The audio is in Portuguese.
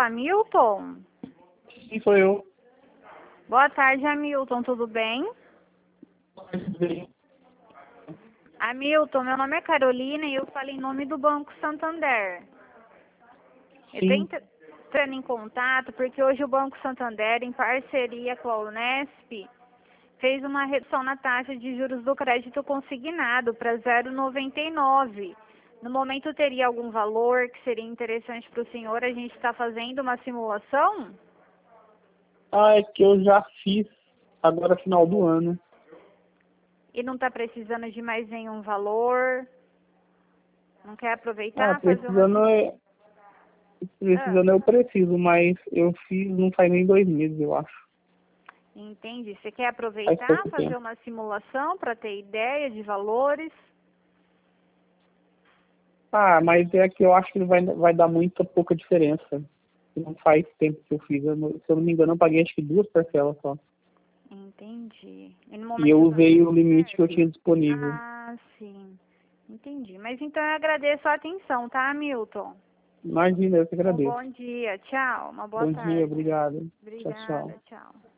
Hamilton? Sim, sou eu. Boa tarde, Hamilton, tudo bem? Tudo bem? Hamilton, meu nome é Carolina e eu falo em nome do Banco Santander. Eu estou Sim. entrando em contato porque hoje o Banco Santander, em parceria com a Unesp, fez uma redução na taxa de juros do crédito consignado para 0,99. No momento teria algum valor que seria interessante para o senhor? A gente está fazendo uma simulação? É que eu já fiz agora final do ano. E não está precisando de mais nenhum valor? Não quer aproveitar, fazer uma... Precisando eu preciso, mas eu fiz não faz nem 2 meses, eu acho. Entendi. Você quer Faz aproveitar, pouco fazer tempo. uma simulação para ter ideia de valores? Mas é que eu acho que vai dar muita pouca diferença. Não faz tempo que eu fiz. Se eu não me engano, eu paguei acho que 2 parcelas só. Entendi. E no E eu momento tá usei o tudo limite que eu certo? tinha disponível. Ah, sim. Entendi. Mas então eu agradeço a atenção, tá, Hamilton? Imagina, eu que Um agradeço. bom dia. Tchau. Uma boa Bom dia, tarde. obrigado. Tchau, tchau. Obrigada. Tchau.